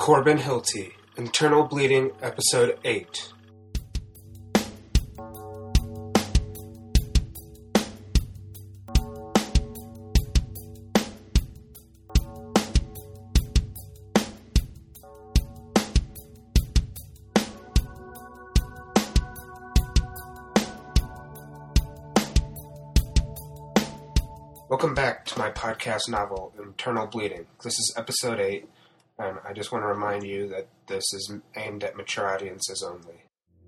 Corbin Hilty, Internal Bleeding, Episode 8. Welcome back to my podcast novel, Internal Bleeding. This is Episode 8. And I just want to remind you that this is aimed at mature audiences only.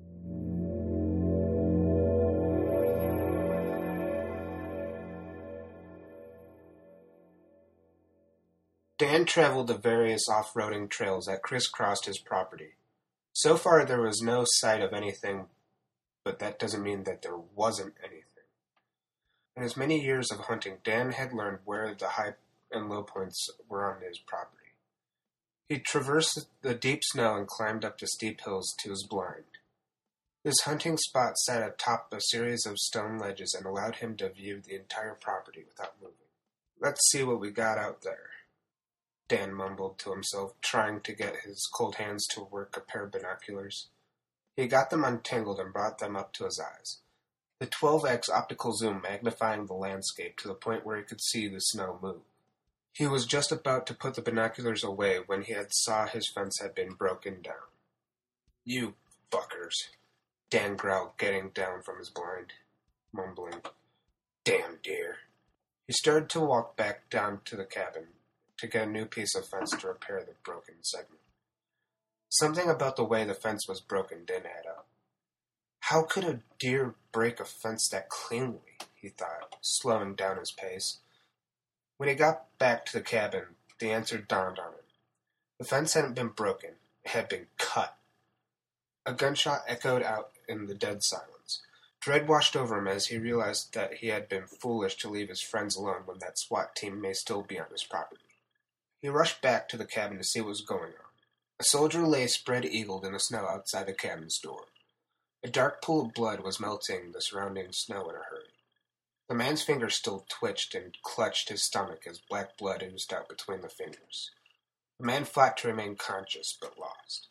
Dan traveled the various off-roading trails that crisscrossed his property. So far there was no sight of anything, but that doesn't mean that there wasn't anything. In his many years of hunting, Dan had learned where the high and low points were on his property. He traversed the deep snow and climbed up the steep hills to his blind. This hunting spot sat atop a series of stone ledges and allowed him to view the entire property without moving. "Let's see what we got out there," Dan mumbled to himself, trying to get his cold hands to work a pair of binoculars. He got them untangled and brought them up to his eyes, the 12x optical zoom magnifying the landscape to the point where he could see the snow move. He was just about to put the binoculars away when he saw his fence had been broken down. "You fuckers," Dan growled, getting down from his blind, mumbling, "Damn deer." He started to walk back down to the cabin to get a new piece of fence to repair the broken segment. Something about the way the fence was broken didn't add up. How could a deer break a fence that cleanly, he thought, slowing down his pace. When he got back to the cabin, the answer dawned on him. The fence hadn't been broken, it had been cut. A gunshot echoed out in the dead silence. Dread washed over him as he realized that he had been foolish to leave his friends alone when that SWAT team may still be on his property. He rushed back to the cabin to see what was going on. A soldier lay spread-eagled in the snow outside the cabin's door. A dark pool of blood was melting the surrounding snow in a hurry. The man's fingers still twitched and clutched his stomach as black blood oozed out between the fingers. The man fought to remain conscious, but lost.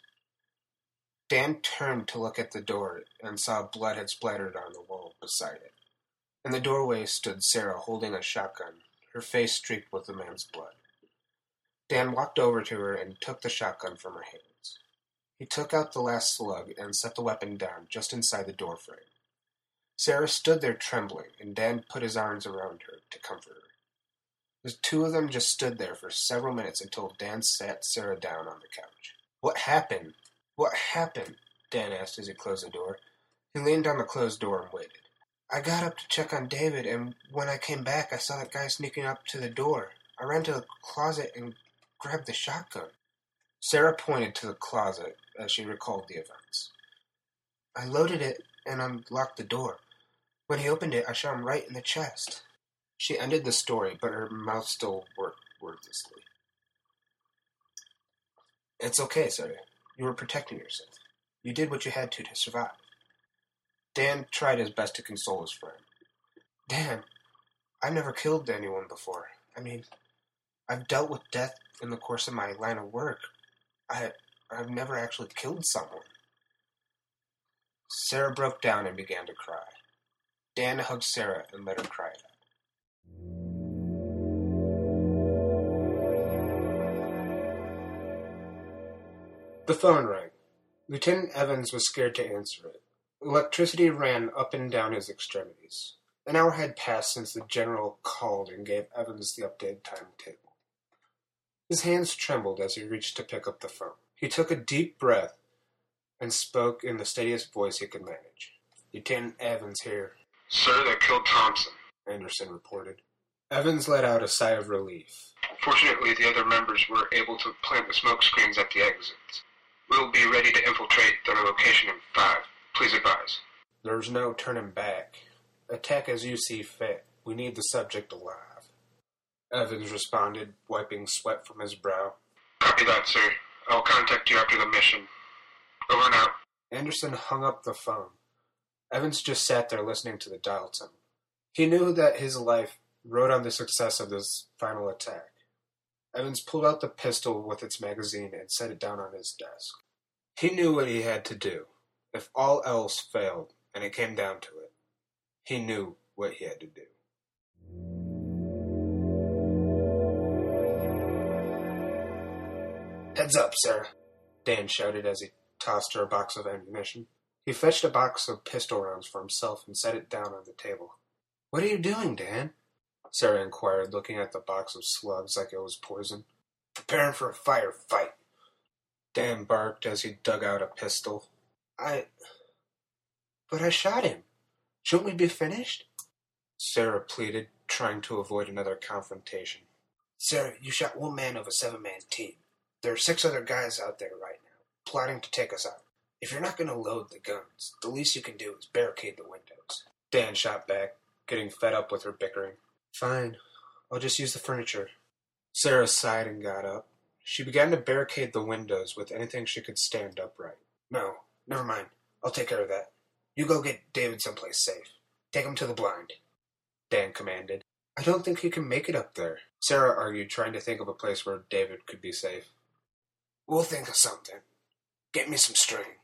Dan turned to look at the door and saw blood had splattered on the wall beside it. In the doorway stood Sarah holding a shotgun, her face streaked with the man's blood. Dan walked over to her and took the shotgun from her hands. He took out the last slug and set the weapon down just inside the doorframe. Sarah stood there trembling, and Dan put his arms around her to comfort her. The two of them just stood there for several minutes until Dan sat Sarah down on the couch. "What happened? What happened?" Dan asked as he closed the door. He leaned on the closed door and waited. "I got up to check on David, and when I came back, I saw that guy sneaking up to the door. I ran to the closet and grabbed the shotgun." Sarah pointed to the closet as she recalled the events. "I loaded it and unlocked the door. When he opened it, I shot him right in the chest." She ended the story, but her mouth still worked wordlessly. "It's okay, Sarah. You were protecting yourself. You did what you had to survive." Dan tried his best to console his friend. "Dan, I've never killed anyone before. I mean, I've dealt with death in the course of my line of work. I've never actually killed someone." Sarah broke down and began to cry. Dan hugged Sarah and let her cry it out. The phone rang. Lieutenant Evans was scared to answer it. Electricity ran up and down his extremities. An hour had passed since the general called and gave Evans the updated timetable. His hands trembled as he reached to pick up the phone. He took a deep breath and spoke in the steadiest voice he could manage. "Lieutenant Evans here." "Sir, they killed Thompson," Anderson reported. Evans let out a sigh of relief. "Fortunately, the other members were able to plant the smoke screens at the exits. We'll be ready to infiltrate their location in 5. Please advise." "There's no turning back. Attack as you see fit. We need the subject alive," Evans responded, wiping sweat from his brow. "Copy that, sir. I'll contact you after the mission. Over and out." Anderson hung up the phone. Evans just sat there listening to the dial tone. He knew that his life rode on the success of this final attack. Evans pulled out the pistol with its magazine and set it down on his desk. He knew what he had to do. If all else failed, and it came down to it, he knew what he had to do. "Heads up, Sarah," Dan shouted as he tossed her a box of ammunition. He fetched a box of pistol rounds for himself and set it down on the table. "What are you doing, Dan?" Sarah inquired, looking at the box of slugs like it was poison. "Preparing for a firefight," Dan barked as he dug out a pistol. But I shot him. Shouldn't we be finished?" Sarah pleaded, trying to avoid another confrontation. "Sarah, you shot one man of a 7-man team. There are 6 other guys out there right now, plotting to take us out. If you're not going to load the guns, the least you can do is barricade the windows." Dan shot back, getting fed up with her bickering. "Fine, I'll just use the furniture." Sarah sighed and got up. She began to barricade the windows with anything she could stand upright. "No, never mind. I'll take care of that. You go get David someplace safe. Take him to the blind," Dan commanded. "I don't think he can make it up there," Sarah argued, trying to think of a place where David could be safe. "We'll think of something. Get me some string."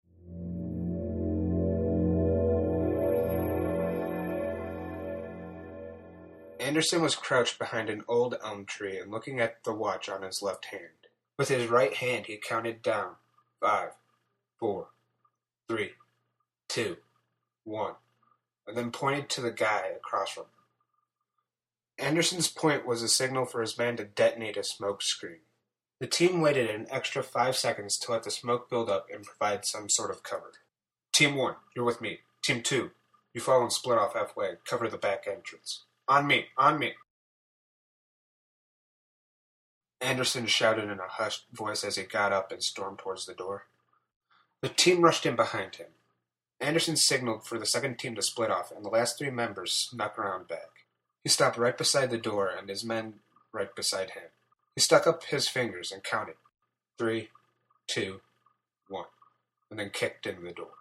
Anderson was crouched behind an old elm tree and looking at the watch on his left hand. With his right hand, he counted down 5, 4, 3, 2, 1, and then pointed to the guy across from him. Anderson's point was a signal for his man to detonate a smoke screen. The team waited an extra 5 seconds to let the smoke build up and provide some sort of cover. "Team 1, you're with me. Team 2, you follow and split off halfway. Cover the back entrance. On me, on me." Anderson shouted in a hushed voice as he got up and stormed towards the door. The team rushed in behind him. Anderson signaled for the second team to split off, and the last 3 members snuck around back. He stopped right beside the door and his men right beside him. He stuck up his fingers and counted 3, 2, 1, and then kicked in the door.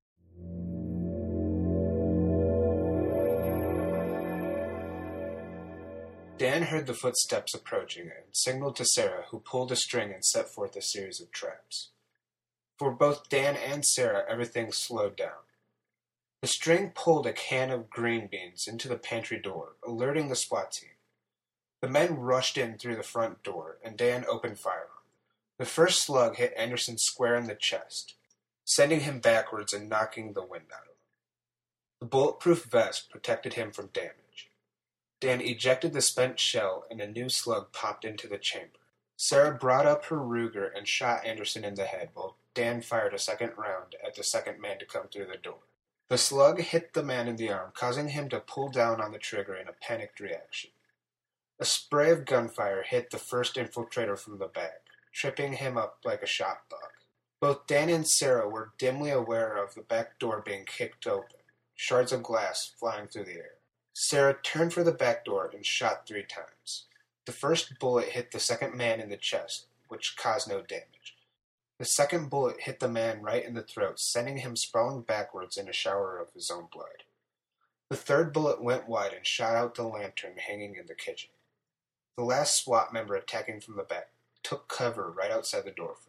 Dan heard the footsteps approaching and signaled to Sarah, who pulled a string and set forth a series of traps. For both Dan and Sarah, everything slowed down. The string pulled a can of green beans into the pantry door, alerting the SWAT team. The men rushed in through the front door, and Dan opened fire on them. The first slug hit Anderson square in the chest, sending him backwards and knocking the wind out of him. The bulletproof vest protected him from damage. Dan ejected the spent shell, and a new slug popped into the chamber. Sarah brought up her Ruger and shot Anderson in the head, while Dan fired a second round at the second man to come through the door. The slug hit the man in the arm, causing him to pull down on the trigger in a panicked reaction. A spray of gunfire hit the first infiltrator from the back, tripping him up like a shot bug. Both Dan and Sarah were dimly aware of the back door being kicked open, shards of glass flying through the air. Sarah turned for the back door and shot 3 times. The first bullet hit the second man in the chest, which caused no damage. The second bullet hit the man right in the throat, sending him sprawling backwards in a shower of his own blood. The third bullet went wide and shot out the lantern hanging in the kitchen. The last SWAT member attacking from the back took cover right outside the doorway.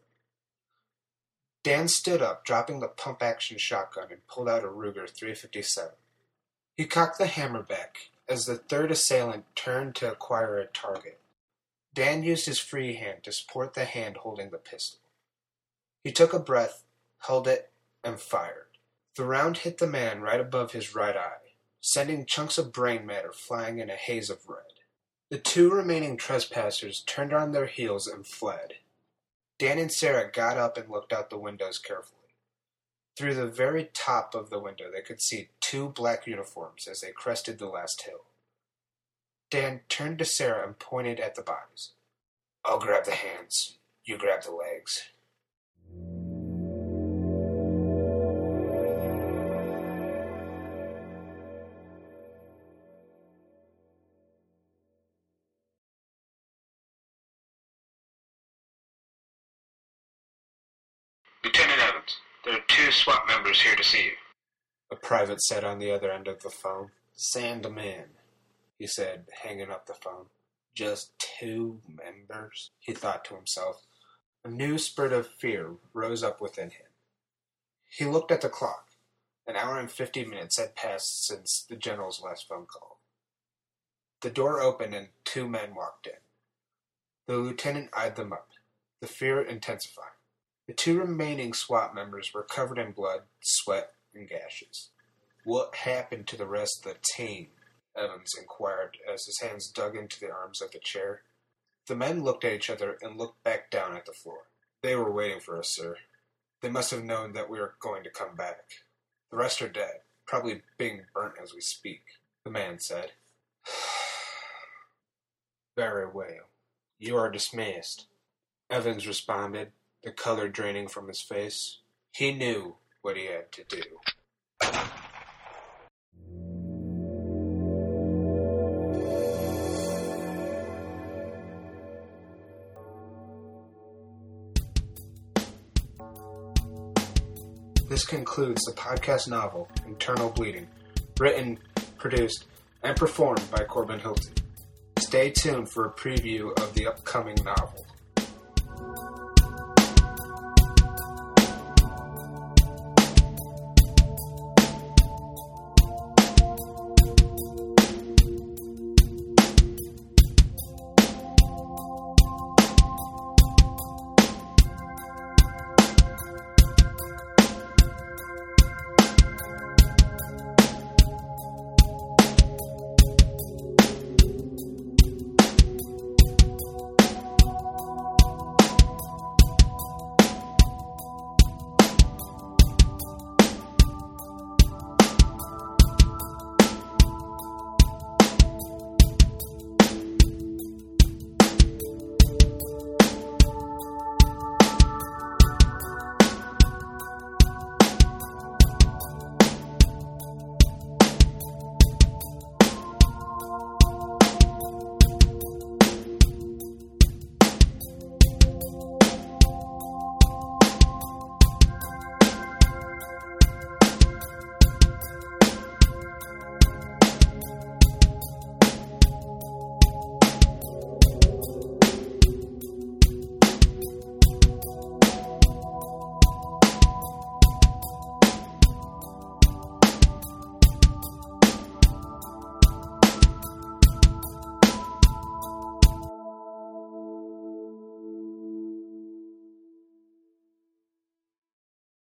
Dan stood up, dropping the pump-action shotgun, and pulled out a Ruger 357. He cocked the hammer back as the third assailant turned to acquire a target. Dan used his free hand to support the hand holding the pistol. He took a breath, held it, and fired. The round hit the man right above his right eye, sending chunks of brain matter flying in a haze of red. The 2 remaining trespassers turned on their heels and fled. Dan and Sarah got up and looked out the windows carefully. Through the very top of the window, they could see 2 black uniforms as they crested the last hill. Dan turned to Sarah and pointed at the bodies. "I'll grab the hands. You grab the legs." Lieutenant Evans, there are 2 SWAT members here to see you. A private said on the other end of the phone. "Sand 'em in," he said, hanging up the phone. Just 2 members, he thought to himself. A new spurt of fear rose up within him. He looked at the clock. An hour and 50 minutes had passed since the general's last phone call. The door opened and 2 men walked in. The lieutenant eyed them up, the fear intensifying. The 2 remaining SWAT members were covered in blood, sweat, and gashes. What happened to the rest of the team? Evans inquired as his hands dug into the arms of the chair. The men looked at each other and looked back down at the floor. They were waiting for us, sir. They must have known that we were going to come back. The rest are dead, probably being burnt as we speak, the man said. Very well. You are dismissed, Evans responded, the color draining from his face. He knew what he had to do. This concludes the podcast novel, Internal Bleeding, written, produced, and performed by Corbin Hilton. Stay tuned for a preview of the upcoming novel.